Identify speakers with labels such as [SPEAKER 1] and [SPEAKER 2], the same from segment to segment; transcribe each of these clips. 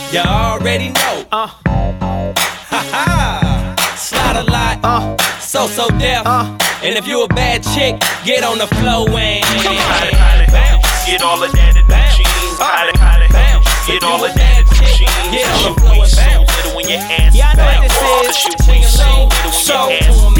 [SPEAKER 1] You already know. Ha ha. Slide a lot. So deaf. And if you a bad chick, get on the floor and
[SPEAKER 2] get all of that in the jeans. Get all of that in the jeans.
[SPEAKER 1] Get on the floor and bounce.
[SPEAKER 2] Little when your ass
[SPEAKER 1] Yeah, I know what
[SPEAKER 2] bounce.
[SPEAKER 1] this is.
[SPEAKER 2] Sing along.
[SPEAKER 1] So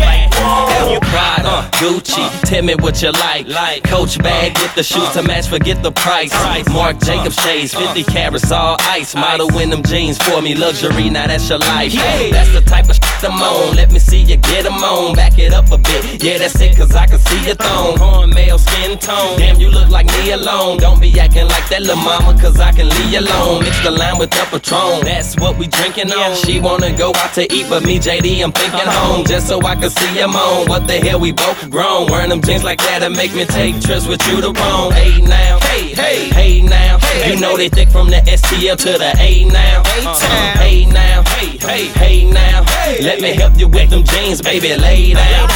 [SPEAKER 1] you Prada, Gucci, tell me what you like. Coach bag with the shoes to match, forget the price. Marc Jacobs shades, 50 carats all ice. Model in them jeans for me, luxury, now that's your life. That's the type of shit I'm on, let me see you get them on. Back it up a bit, yeah that's it cause I can see your thong. Cornmeal skin tone, damn you look like me alone. Don't be acting like that little mama cause I can leave you alone. Mix the lime with the Patron, that's what we drinking on. She wanna go out to eat but me JD I'm thinking home. Just so I can see him on, what the hell we both grown. Wearing them jeans like that and make me take trips with you to Rome. Hey now, hey now, you know they thick from the STL to the A now. Hey now, hey now, let me help you with them jeans, baby, lay down.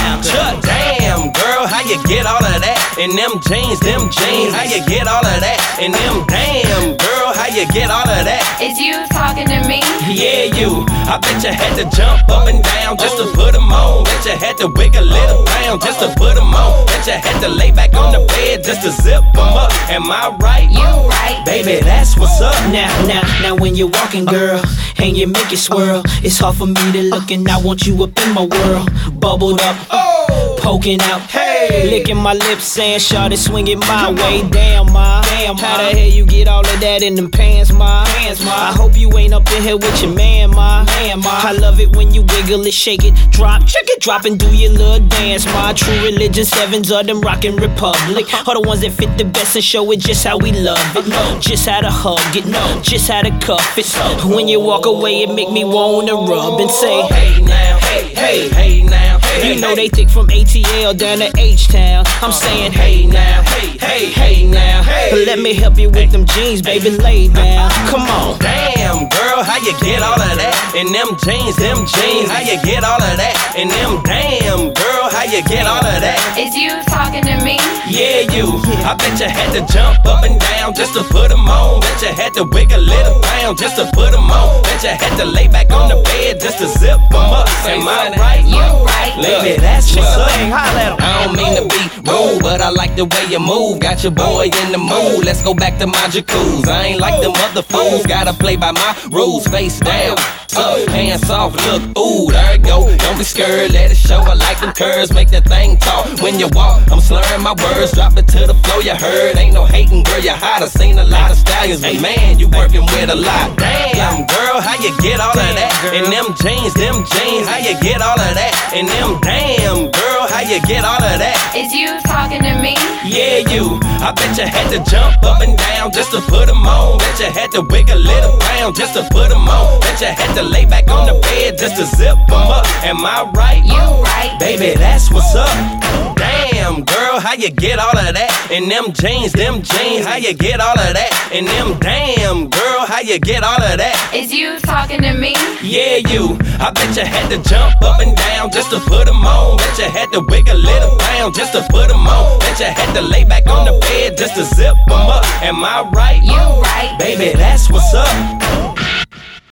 [SPEAKER 1] Damn girl, how you get all of that? In them jeans, how you get all of that? In them damn girl, how you get all of that?
[SPEAKER 3] Is you talking to me?
[SPEAKER 1] Yeah, you. I bet you had to jump up and down just to put them on. Bet you had to wiggle it around just to put them on. Bet you had to lay back on the bed just to zip them up. Am I right?
[SPEAKER 3] You right.
[SPEAKER 1] Baby, that's what's up.
[SPEAKER 4] Now when you're walking, girl, and you make it swirl, it's hard for me to look and I want you up in my world. Bubbled up, poking out, licking my lips, saying, "Shawty, swing it my way." Damn, ma. How the hell you get all of that in them pants, ma? I hope you ain't up in here with your man, ma. I love it when you wiggle it, shake it, drop and do your little dance, ma. True religion, sevens of them rockin' Republic. All the ones that fit the best and show it just how we love it. Just how to hug it, just how to cuff it. When you walk away, it make me wanna rub and say,
[SPEAKER 1] Hey now, hey now.
[SPEAKER 4] You know they thick from ATL down to H-Town. I'm saying, hey now, hey now. Let me help you with them jeans, baby, lay down. Come on.
[SPEAKER 1] Damn, girl, how you get all of that? In them jeans, how you get all of that? In them damn, girl, how you get all of that?
[SPEAKER 3] Is you talking to me?
[SPEAKER 1] Yeah, you. I bet you had to jump up and down just to put them on. Bet you had to wiggle it around just to put them on. Bet you had to lay back on the bed just to zip them up. Am I right?
[SPEAKER 3] You right.
[SPEAKER 1] Baby, that's what's up. I don't mean to be rude, but I like the way you move. Got your boy in the mood. Let's go back to my jacuzzi. I ain't like them other fools. Gotta play by my rules. Face down, up, hands off. Look, ooh, there it go. Don't be scared, let it show. I like them curves, make that thing talk. When you walk, I'm slurring my words. Drop it to the floor. You heard, ain't no hating, girl. You hot. I seen a lot of stallions, but man, you working with a lot. Damn, girl, how you get all of that? In them jeans, how you get all of that? In them damn, girl, how you get all of that?
[SPEAKER 3] Is you talking to me?
[SPEAKER 1] Yeah, you. I bet you had to jump up and down just to put them on. Bet you had to wiggle it around just to put them on. Bet you had to lay back on the bed just to zip them up. Am I right?
[SPEAKER 3] You right.
[SPEAKER 1] Baby, that's what's up. Damn, girl, how you get all of that? In them jeans, how you get all of that? In them damn, girl, how you get all of that?
[SPEAKER 3] Is you talking to me?
[SPEAKER 1] Yeah, you. I bet you had to jump up and down just to put them on. Bet you had to wiggle it around just to put them on. Bet you had to lay back on the bed just to zip them up. Am I right?
[SPEAKER 3] You right.
[SPEAKER 1] Baby, that's what's up.